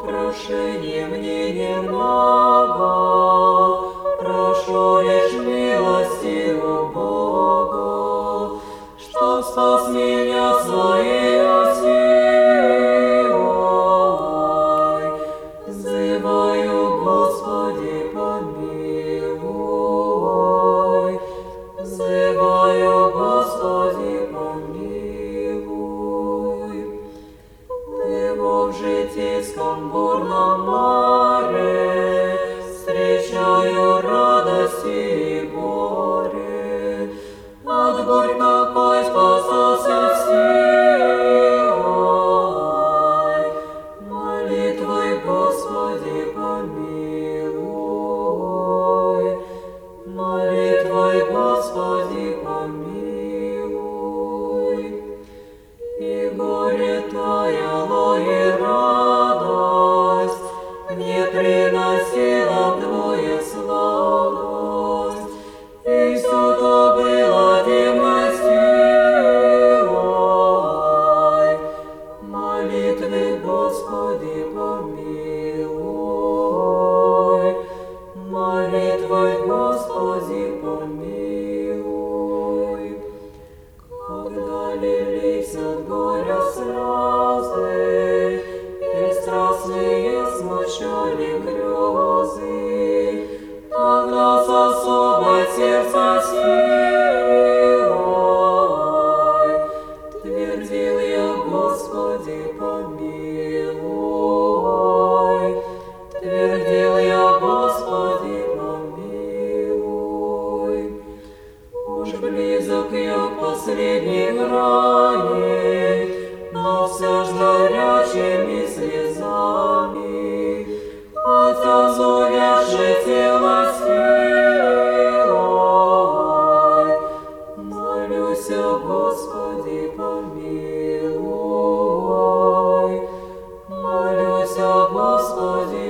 прошений мне немного, прошу лишь милости у Бога, чтоб спас меня своею силой. Взываю, Господи, помилуй, взываю, Господи, помилуй. Его в житейском бурном море встречаю радости и горе. От бурь какой спасался силой, молитвой, Господи, помилуй, молитвой, Господи, помилуй. И горе таяло, и радость мне приносила вдвое сладость, и все то было дивной силой. Молитвы, Господи, помилуй, молитвы, Господи, помилуй. Когда лились от горя слезы, и страстные смущали грезы, тогда с особой сердца силой твердил я, Господи, помилуй, твердил я, Господи, помилуй. Уж близок я к последней грани, но все ж горячими слезами, хотя зовяше тело силой, молюсь, Господи, помилуй, молюсь, Господи,